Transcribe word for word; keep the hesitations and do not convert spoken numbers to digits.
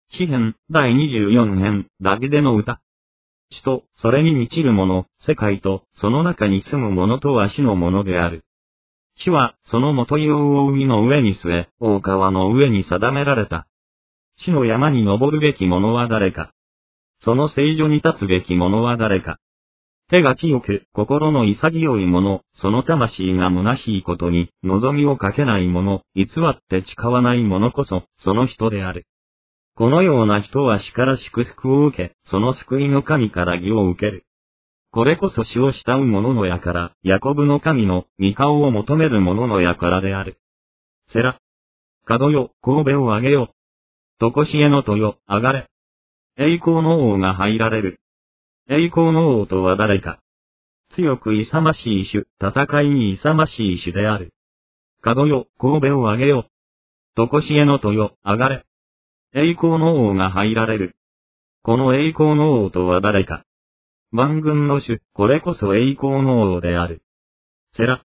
詩編だいにじゅうよん編、ダビデの歌。地と、それに満ちるもの、世界と、その中に住むものとは主のものである。主は、その元用を海の上に据え、大川の上に定められた。主の山に登るべき者は誰か。その聖所に立つべき者は誰か。手が清く、心の潔い者、その魂が虚しいことに、望みをかけない者、偽って誓わない者こそ、その人である。このような人は主から祝福を受け、その救いの神から義を受ける。これこそ主を慕う者のやから、ヤコブの神の御顔を求める者のやからである。セラ。門よ、神戸を上げよ。とこしえの戸よ、上がれ。栄光の王が入られる。栄光の王とは誰か。強く勇ましい主、戦いに勇ましい主である。門よ、神戸を上げよ。とこしえの戸よ、上がれ。栄光の王が入られる。この栄光の王とは誰か。万軍の主、これこそ栄光の王である。セラ。